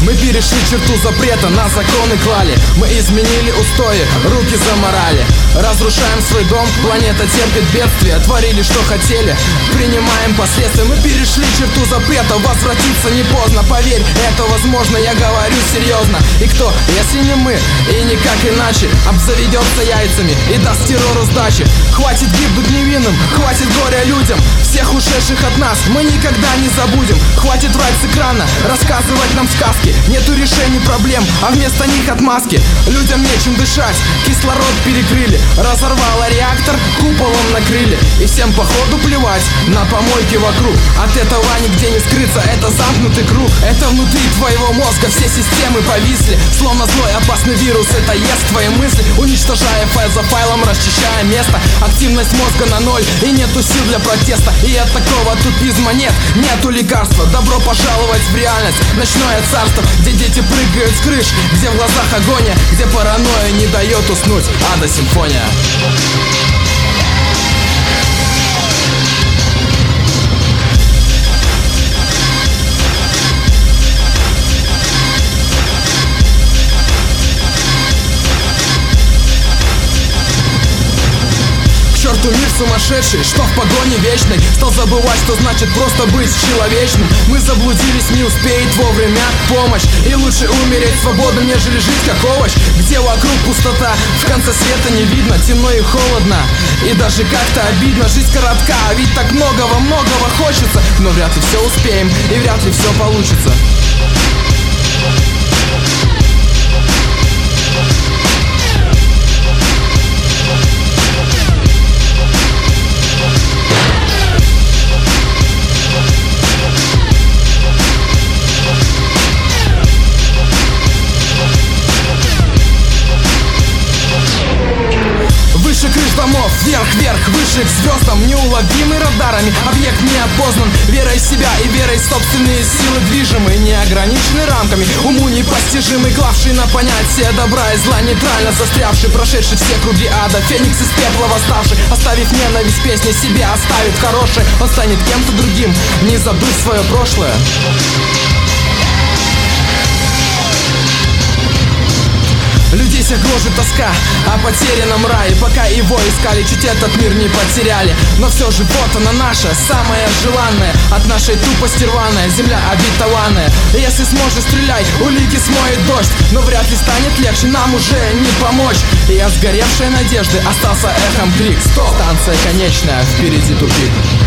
Мы перешли черту запрета, на законы клали. Мы изменили устои, руки заморали. Разрушаем свой дом, планета терпит бедствия. Творили, что хотели, принимаем последствия. Мы перешли черту запрета, возвратиться не поздно. Поверь, это возможно, я говорю серьезно. И кто, если не мы, и никак иначе, обзаведется яйцами и даст террору сдачи. Хватит гибнуть невинным, хватит горя людям. Всех ушедших от нас мы никогда не забудем. Хватит врать с экрана, рассказывать нам сказки. Нету решений проблем, а вместо них отмазки. Людям нечем дышать, кислород перекрыли. Разорвало реактор, куполом накрыли. И всем походу плевать на помойки вокруг. От этого нигде не скрыться, это замкнутый круг. Это внутри твоего мозга, все системы повисли. Словно злой опасный вирус, это ест твои мысли. Уничтожая файл за файлом, расчищая место. Активность мозга на ноль, и нету сил для протеста. И от такого тупизма нету лекарства. Добро пожаловать в реальность, ночное царство, где дети прыгают с крыш, где в глазах агония, где паранойя не дает уснуть. Ада симфония. Черту мир сумасшедший, что в погоне вечной стал забывать, что значит просто быть человечным. Мы заблудились, не успеет вовремя помощь. И лучше умереть свободным, нежели жить как овощ. Где вокруг пустота, в конце света не видно. Темно и холодно, и даже как-то обидно. Жизнь коротка, а ведь так многого хочется. Но вряд ли все успеем, и вряд ли все получится. Выше крыш домов, вверх, выше к звездам. Неуловимый радарами, объект не опознан. Верой в себя и верой в собственные силы движимы, не ограничены рамками, уму непостижимый, клавший на понятие добра и зла, нейтрально застрявший, прошедший все круги ада. Феникс из пепла восставший, оставив ненависть, песни себе оставит хорошее. Он станет кем-то другим, не забыв свое прошлое. Людей всех гложет тоска о потерянном рае. Пока его искали, чуть этот мир не потеряли. Но все же вот она наша, самая желанная. От нашей тупости рваная, земля обетованная. Если сможешь, стреляй, улики смоет дождь. Но вряд ли станет легче, нам уже не помочь. И от сгоревшей надежды остался эхом крик: стоп, станция конечная, впереди тупик.